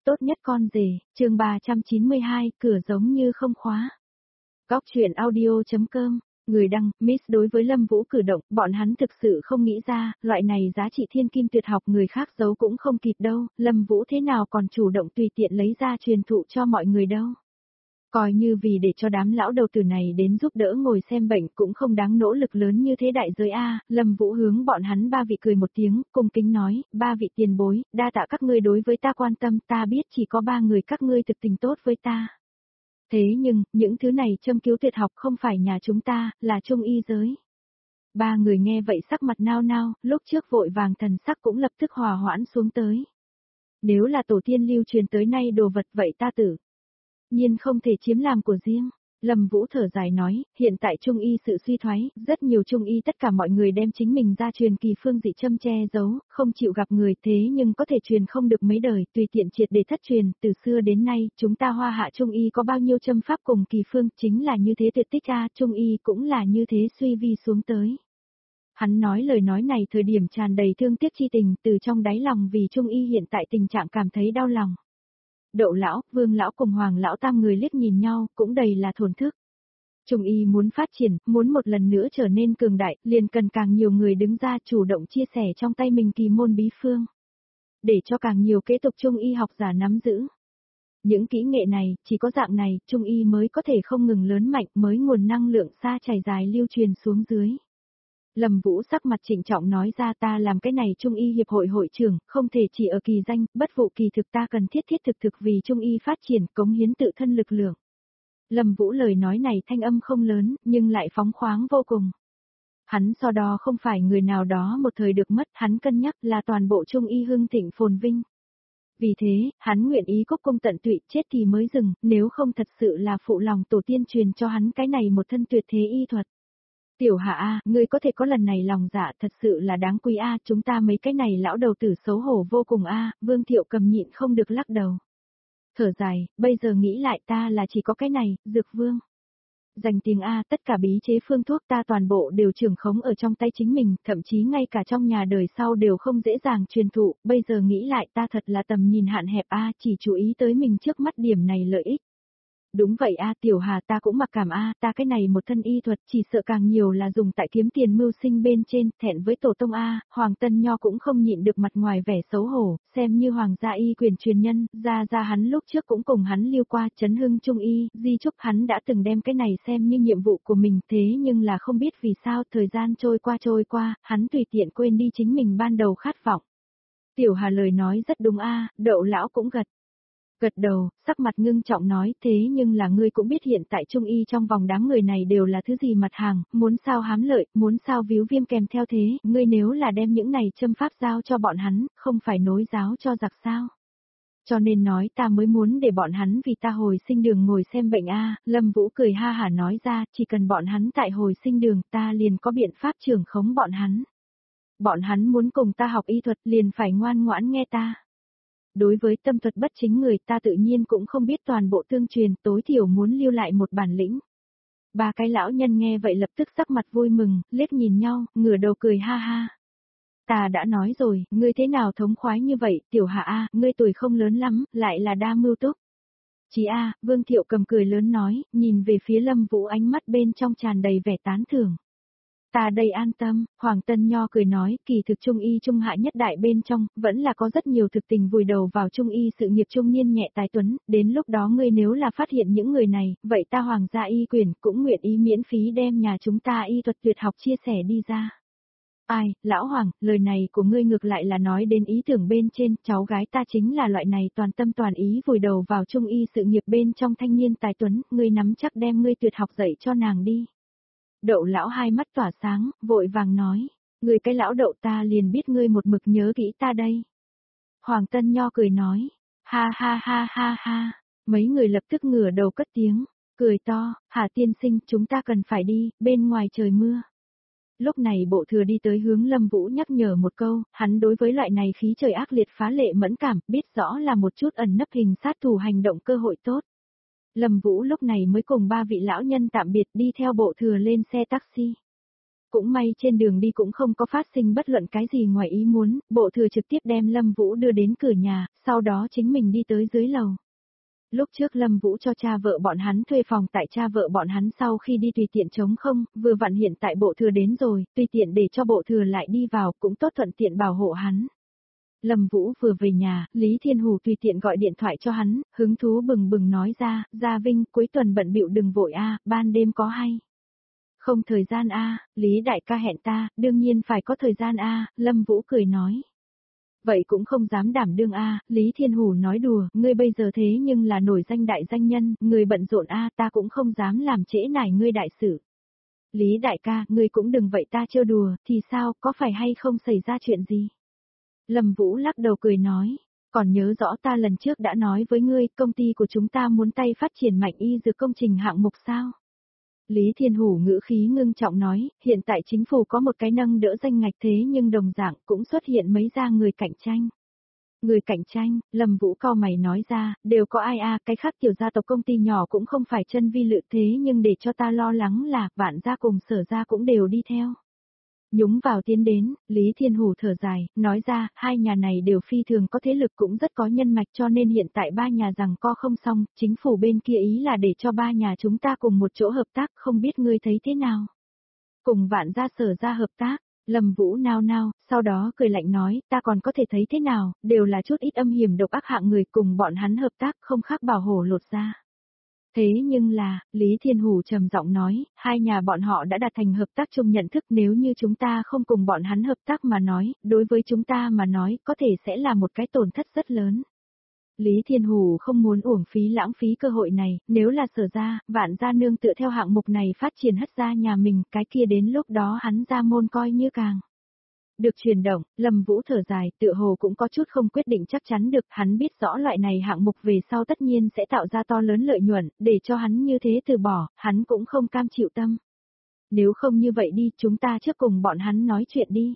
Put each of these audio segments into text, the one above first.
tốt nhất con rể, chương 392, cửa giống như không khóa. Góc truyện audio.com, người đăng, Miss đối với Lâm Vũ cử động, bọn hắn thực sự không nghĩ ra, loại này giá trị thiên kim tuyệt học người khác giấu cũng không kịp đâu, Lâm Vũ thế nào còn chủ động tùy tiện lấy ra truyền thụ cho mọi người đâu. Coi như vì để cho đám lão đầu tử này đến giúp đỡ ngồi xem bệnh cũng không đáng nỗ lực lớn như thế đại giới a. Lâm Vũ hướng bọn hắn ba vị cười một tiếng, cung kính nói, ba vị tiền bối, đa tạ các ngươi đối với ta quan tâm, ta biết chỉ có ba người các ngươi thực tình tốt với ta. Thế nhưng, những thứ này châm cứu tuyệt học không phải nhà chúng ta, là trung y giới. Ba người nghe vậy sắc mặt nao nao, lúc trước vội vàng thần sắc cũng lập tức hòa hoãn xuống tới. Nếu là tổ tiên lưu truyền tới nay đồ vật vậy ta tử nhiên không thể chiếm làm của riêng. Lâm Vũ thở dài nói, hiện tại trung y sự suy thoái, rất nhiều trung y tất cả mọi người đem chính mình ra truyền kỳ phương dị châm che giấu, không chịu gặp người thế nhưng có thể truyền không được mấy đời, tùy tiện triệt để thất truyền, từ xưa đến nay, chúng ta Hoa Hạ trung y có bao nhiêu châm pháp cùng kỳ phương, chính là như thế tuyệt tích a, trung y cũng là như thế suy vi xuống tới. Hắn nói lời nói này thời điểm tràn đầy thương tiếc chi tình, từ trong đáy lòng vì trung y hiện tại tình trạng cảm thấy đau lòng. Đậu lão, Vương lão cùng Hoàng lão tam người liếc nhìn nhau, cũng đầy là thổn thức. Trung y muốn phát triển, muốn một lần nữa trở nên cường đại, liền cần càng nhiều người đứng ra chủ động chia sẻ trong tay mình kỳ môn bí phương. Để cho càng nhiều kế tục trung y học giả nắm giữ. Những kỹ nghệ này, chỉ có dạng này, trung y mới có thể không ngừng lớn mạnh, mới nguồn năng lượng xa chảy dài lưu truyền xuống dưới. Lâm Vũ sắc mặt trịnh trọng nói ra, ta làm cái này Trung y hiệp hội hội trưởng, không thể chỉ ở kỳ danh, bất vụ kỳ thực, ta cần thiết thực vì Trung y phát triển, cống hiến tự thân lực lượng. Lâm Vũ lời nói này thanh âm không lớn, nhưng lại phóng khoáng vô cùng. Hắn so đo không phải người nào đó một thời được mất, hắn cân nhắc là toàn bộ Trung y hưng thịnh phồn vinh. Vì thế, hắn nguyện ý cúc cung tận tụy, chết thì mới dừng, nếu không thật sự là phụ lòng tổ tiên truyền cho hắn cái này một thân tuyệt thế y thuật. Tiểu Hạ a, ngươi có thể có lần này lòng dạ thật sự là đáng quý a, chúng ta mấy cái này lão đầu tử xấu hổ vô cùng a, Vương Thiệu Cầm nhịn không được lắc đầu. Thở dài, bây giờ nghĩ lại ta là chỉ có cái này, Dược Vương. Dành tiếng a, tất cả bí chế phương thuốc ta toàn bộ đều trưởng khống ở trong tay chính mình, thậm chí ngay cả trong nhà đời sau đều không dễ dàng truyền thụ, bây giờ nghĩ lại ta thật là tầm nhìn hạn hẹp a, chỉ chú ý tới mình trước mắt điểm này lợi ích. Đúng vậy a, Tiểu Hà ta cũng mặc cảm a, ta cái này một thân y thuật chỉ sợ càng nhiều là dùng tại kiếm tiền mưu sinh bên trên, thẹn với tổ tông a, Hoàng Tân Nho cũng không nhịn được mặt ngoài vẻ xấu hổ, xem như hoàng gia y quyền truyền nhân, ra hắn lúc trước cũng cùng hắn lưu qua chấn hưng trung y, di chúc hắn đã từng đem cái này xem như nhiệm vụ của mình, thế nhưng là không biết vì sao thời gian trôi qua, hắn tùy tiện quên đi chính mình ban đầu khát vọng. Tiểu Hà lời nói rất đúng a, Đậu lão cũng gật đầu, sắc mặt ngưng trọng nói, thế nhưng là ngươi cũng biết hiện tại trung y trong vòng đám người này đều là thứ gì mặt hàng, muốn sao hám lợi, muốn sao víu viêm kèm theo thế, ngươi nếu là đem những này châm pháp giao cho bọn hắn, không phải nối giáo cho giặc sao. Cho nên nói ta mới muốn để bọn hắn vì ta hồi sinh đường ngồi xem bệnh a. Lâm Vũ cười ha hả nói ra, chỉ cần bọn hắn tại hồi sinh đường ta liền có biện pháp trưởng khống bọn hắn. Bọn hắn muốn cùng ta học y thuật liền phải ngoan ngoãn nghe ta. Đối với tâm thuật bất chính người ta tự nhiên cũng không biết toàn bộ tương truyền, tối thiểu muốn lưu lại một bản lĩnh. Ba cái lão nhân nghe vậy lập tức sắc mặt vui mừng, liếc nhìn nhau, ngửa đầu cười ha ha. Ta đã nói rồi, ngươi thế nào thống khoái như vậy, Tiểu Hạ a, ngươi tuổi không lớn lắm, lại là đa mưu túc. Chí a, Vương Thiệu Cầm cười lớn nói, nhìn về phía Lâm Vũ ánh mắt bên trong tràn đầy vẻ tán thưởng. Ta đây an tâm, Hoàng Tân Nho cười nói, kỳ thực trung y trung hạ nhất đại bên trong, vẫn là có rất nhiều thực tình vùi đầu vào trung y sự nghiệp trung niên nhẹ tài tuấn, đến lúc đó ngươi nếu là phát hiện những người này, vậy ta Hoàng gia y quyền cũng nguyện ý miễn phí đem nhà chúng ta y thuật tuyệt học chia sẻ đi ra. Ai, lão Hoàng, lời này của ngươi ngược lại là nói đến ý tưởng bên trên, cháu gái ta chính là loại này toàn tâm toàn ý vùi đầu vào trung y sự nghiệp bên trong thanh niên tài tuấn, ngươi nắm chắc đem ngươi tuyệt học dạy cho nàng đi. Đậu lão hai mắt tỏa sáng, vội vàng nói, người cái lão Đậu ta liền biết ngươi một mực nhớ kỹ ta đây. Hoàng Tân Nho cười nói, ha ha ha ha ha, mấy người lập tức ngửa đầu cất tiếng, cười to, Hà tiên sinh chúng ta cần phải đi, bên ngoài trời mưa. Lúc này Bộ Thừa đi tới hướng Lâm Vũ nhắc nhở một câu, hắn đối với loại này khí trời ác liệt phá lệ mẫn cảm, biết rõ là một chút ẩn nấp hình sát thủ hành động cơ hội tốt. Lâm Vũ lúc này mới cùng ba vị lão nhân tạm biệt đi theo Bộ Thừa lên xe taxi. Cũng may trên đường đi cũng không có phát sinh bất luận cái gì ngoài ý muốn, bộ thừa trực tiếp đem Lâm Vũ đưa đến cửa nhà, sau đó chính mình đi tới dưới lầu. Lúc trước Lâm Vũ cho cha vợ bọn hắn thuê phòng tại cha vợ bọn hắn sau khi đi tùy tiện trống không, vừa vặn hiện tại bộ thừa đến rồi, tùy tiện để cho bộ thừa lại đi vào cũng tốt thuận tiện bảo hộ hắn. Lâm Vũ vừa về nhà, Lý Thiên Hủ tùy tiện gọi điện thoại cho hắn, hứng thú bừng bừng nói ra, Gia Vinh, cuối tuần bận bịu đừng vội ban đêm có hay. Không thời gian Lý đại ca hẹn ta, đương nhiên phải có thời gian Lâm Vũ cười nói. Vậy cũng không dám đảm đương Lý Thiên Hủ nói đùa, ngươi bây giờ thế nhưng là nổi danh đại danh nhân, người bận rộn ta cũng không dám làm trễ nải ngươi đại sự. Lý đại ca, ngươi cũng đừng vậy ta trêu đùa, thì sao, có phải hay không xảy ra chuyện gì? Lâm Vũ lắc đầu cười nói, còn nhớ rõ ta lần trước đã nói với ngươi, công ty của chúng ta muốn tay phát triển mạnh y dược công trình hạng mục sao? Lý Thiên Hủ ngữ khí ngưng trọng nói, hiện tại chính phủ có một cái nâng đỡ danh ngạch thế nhưng đồng dạng cũng xuất hiện mấy gia người cạnh tranh. Người cạnh tranh, Lâm Vũ cau mày nói ra, đều có ai cái khác tiểu gia tộc công ty nhỏ cũng không phải chân vi lự thế nhưng để cho ta lo lắng là Vạn gia cùng Sở gia cũng đều đi theo. Nhúng vào tiến đến, Lý Thiên Hủ thở dài, nói ra, hai nhà này đều phi thường có thế lực cũng rất có nhân mạch cho nên hiện tại ba nhà rằng co không xong, chính phủ bên kia ý là để cho ba nhà chúng ta cùng một chỗ hợp tác, không biết ngươi thấy thế nào. Cùng Vạn gia Sở gia hợp tác, Lâm Vũ nao nao, sau đó cười lạnh nói, ta còn có thể thấy thế nào, đều là chút ít âm hiểm độc ác hạng người cùng bọn hắn hợp tác không khác bảo hổ lột ra. Thế nhưng là, Lý Thiên Hủ trầm giọng nói, hai nhà bọn họ đã đạt thành hợp tác chung nhận thức nếu như chúng ta không cùng bọn hắn hợp tác mà nói, đối với chúng ta mà nói có thể sẽ là một cái tổn thất rất lớn. Lý Thiên Hủ không muốn uổng phí lãng phí cơ hội này, nếu là Sở gia, Vạn gia nương tựa theo hạng mục này phát triển hất ra nhà mình, cái kia đến lúc đó hắn ra môn coi như càng. Được chuyển động, Lâm Vũ thở dài, tựa hồ cũng có chút không quyết định chắc chắn được, hắn biết rõ loại này hạng mục về sau tất nhiên sẽ tạo ra to lớn lợi nhuận, để cho hắn như thế từ bỏ, hắn cũng không cam chịu tâm. Nếu không như vậy đi, chúng ta trước cùng bọn hắn nói chuyện đi.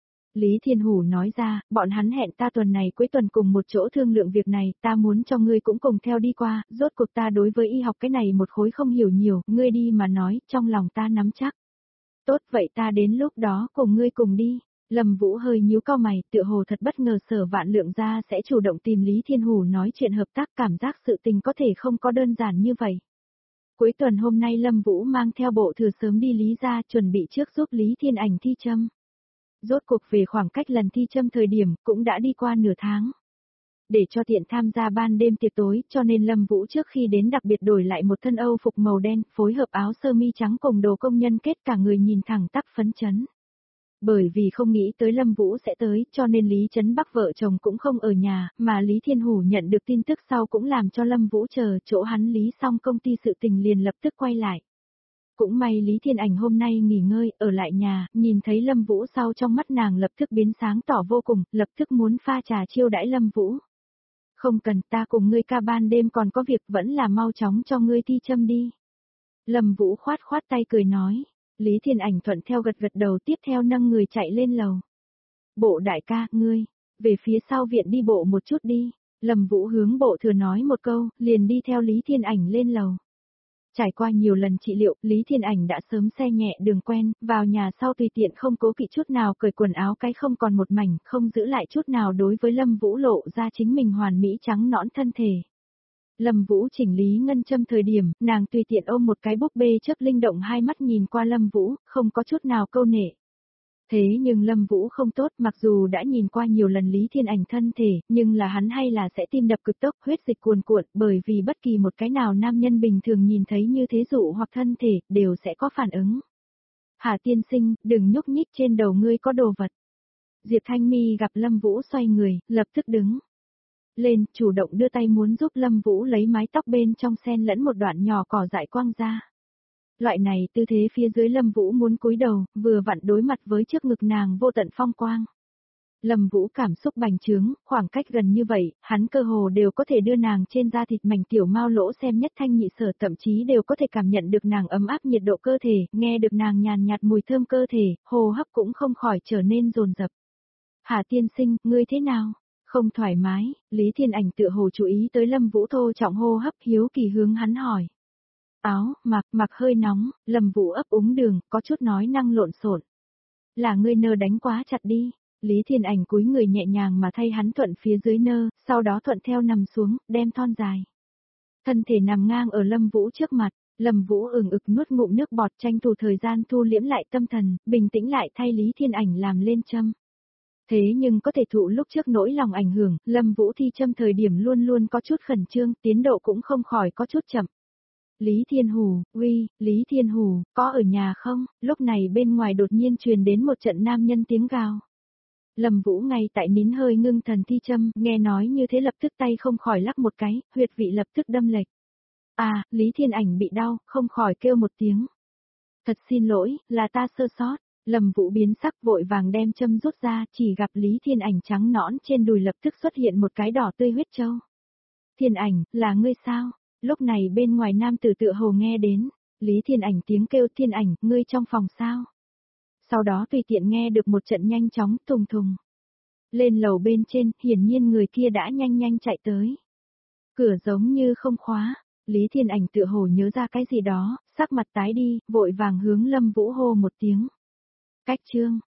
Lý Thiên Hủ nói ra, bọn hắn hẹn ta tuần này cuối tuần cùng một chỗ thương lượng việc này, ta muốn cho ngươi cũng cùng theo đi qua, rốt cuộc ta đối với y học cái này một khối không hiểu nhiều, ngươi đi mà nói, trong lòng ta nắm chắc. Tốt vậy ta đến lúc đó cùng ngươi cùng đi. Lâm Vũ hơi nhíu cau mày, tựa hồ thật bất ngờ Sở Vạn Lượng gia sẽ chủ động tìm Lý Thiên Hủ nói chuyện hợp tác, cảm giác sự tình có thể không có đơn giản như vậy. Cuối tuần hôm nay Lâm Vũ mang theo bộ thừa sớm đi Lý gia chuẩn bị trước giúp Lý Thiên Ảnh thi châm. Rốt cuộc về khoảng cách lần thi châm thời điểm cũng đã đi qua nửa tháng. Để cho tiện tham gia ban đêm tiệc tối cho nên Lâm Vũ trước khi đến đặc biệt đổi lại một thân Âu phục màu đen, phối hợp áo sơ mi trắng cùng đồ công nhân kết cả người nhìn thẳng tắp phấn chấn. Bởi vì không nghĩ tới Lâm Vũ sẽ tới, cho nên Lý Trấn Bắc vợ chồng cũng không ở nhà, mà Lý Thiên Hủ nhận được tin tức sau cũng làm cho Lâm Vũ chờ chỗ hắn lý xong công ty sự tình liền lập tức quay lại. Cũng may Lý Thiên Ảnh hôm nay nghỉ ngơi, ở lại nhà, nhìn thấy Lâm Vũ sau trong mắt nàng lập tức biến sáng tỏ vô cùng, lập tức muốn pha trà chiêu đãi Lâm Vũ. Không cần, ta cùng ngươi ca ban đêm còn có việc vẫn là mau chóng cho ngươi thi châm đi. Lâm Vũ khoát khoát tay cười nói. Lý Thiên Ảnh thuận theo gật gật đầu tiếp theo nâng người chạy lên lầu. Bộ đại ca, ngươi, về phía sau viện đi bộ một chút đi. Lâm Vũ hướng bộ thừa nói một câu, liền đi theo Lý Thiên Ảnh lên lầu. Trải qua nhiều lần trị liệu, Lý Thiên Ảnh đã sớm xe nhẹ đường quen, vào nhà sau tùy tiện không cố kỵ chút nào cởi quần áo cái không còn một mảnh, không giữ lại chút nào đối với Lâm Vũ lộ ra chính mình hoàn mỹ trắng nõn thân thể. Lâm Vũ chỉnh lý ngân châm thời điểm, nàng tùy tiện ôm một cái búp bê chớp linh động hai mắt nhìn qua Lâm Vũ, không có chút nào câu nệ. Thế nhưng Lâm Vũ không tốt, mặc dù đã nhìn qua nhiều lần Lý Thiên Ảnh thân thể, nhưng là hắn hay là sẽ tim đập cực tốc, huyết dịch cuồn cuộn, bởi vì bất kỳ một cái nào nam nhân bình thường nhìn thấy như thế dụ hoặc thân thể, đều sẽ có phản ứng. Hà tiên sinh, đừng nhúc nhích trên đầu ngươi có đồ vật. Diệp Thanh Mi gặp Lâm Vũ xoay người, lập tức đứng lên, chủ động đưa tay muốn giúp Lâm Vũ lấy mái tóc bên trong xen lẫn một đoạn nhỏ cỏ dại quang ra. Loại này tư thế phía dưới Lâm Vũ muốn cúi đầu, vừa vặn đối mặt với trước ngực nàng vô tận phong quang. Lâm Vũ cảm xúc bành trướng, khoảng cách gần như vậy, hắn cơ hồ đều có thể đưa nàng trên da thịt mảnh tiểu mao lỗ xem nhất thanh nhị sở, thậm chí đều có thể cảm nhận được nàng ấm áp nhiệt độ cơ thể, nghe được nàng nhàn nhạt mùi thơm cơ thể, hô hấp cũng không khỏi trở nên dồn dập. Hà tiên sinh, ngươi thế nào? Không thoải mái, Lý Thiên Ảnh tựa hồ chú ý tới Lâm Vũ thô trọng hô hấp hiếu kỳ hướng hắn hỏi. Áo, mặc hơi nóng, Lâm Vũ ấp úng đường, có chút nói năng lộn xộn. Là ngươi nơ đánh quá chặt đi. Lý Thiên Ảnh cúi người nhẹ nhàng mà thay hắn thuận phía dưới nơ, sau đó thuận theo nằm xuống, đem thon dài. Thân thể nằm ngang ở Lâm Vũ trước mặt, Lâm Vũ ửng ực nuốt ngụm nước bọt tranh thủ thời gian thu liễm lại tâm thần, bình tĩnh lại thay Lý Thiên Ảnh làm lên châm. Thế nhưng có thể thụ lúc trước nỗi lòng ảnh hưởng, Lâm Vũ thi châm thời điểm luôn luôn có chút khẩn trương, tiến độ cũng không khỏi có chút chậm. Lý Thiên Hù, uy, Lý Thiên Hù, có ở nhà không? Lúc này bên ngoài đột nhiên truyền đến một trận nam nhân tiếng gào. Lâm Vũ ngay tại nín hơi ngưng thần thi châm, nghe nói như thế lập tức tay không khỏi lắc một cái, huyệt vị lập tức đâm lệch. À, Lý Thiên Ảnh bị đau, không khỏi kêu một tiếng. Thật xin lỗi, là ta sơ sót. Lâm Vũ biến sắc vội vàng đem châm rút ra, chỉ gặp Lý Thiên Ảnh trắng nõn trên đùi lập tức xuất hiện một cái đỏ tươi huyết châu. Thiên Ảnh, là ngươi sao? Lúc này bên ngoài nam tử tựa hồ nghe đến, Lý Thiên Ảnh tiếng kêu Thiên Ảnh, ngươi trong phòng sao? Sau đó tùy tiện nghe được một trận nhanh chóng thùng thùng. Lên lầu bên trên, hiển nhiên người kia đã nhanh nhanh chạy tới. Cửa giống như không khóa, Lý Thiên Ảnh tựa hồ nhớ ra cái gì đó, sắc mặt tái đi, vội vàng hướng Lâm Vũ hô một tiếng. Cách trương,